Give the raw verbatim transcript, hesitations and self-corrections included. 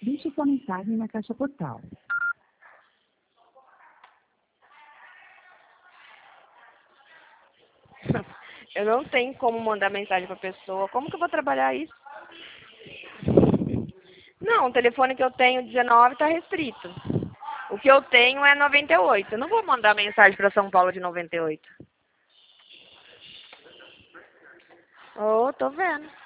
Deixe sua mensagem na caixa postal. Eu não tenho como mandar mensagem pra pessoa. Como que eu vou trabalhar isso? Não, o telefone que eu tenho, dezenove, tá restrito. O que eu tenho é noventa e oito. Eu não vou mandar mensagem pra São Paulo de noventa e oito. Oh, tô vendo.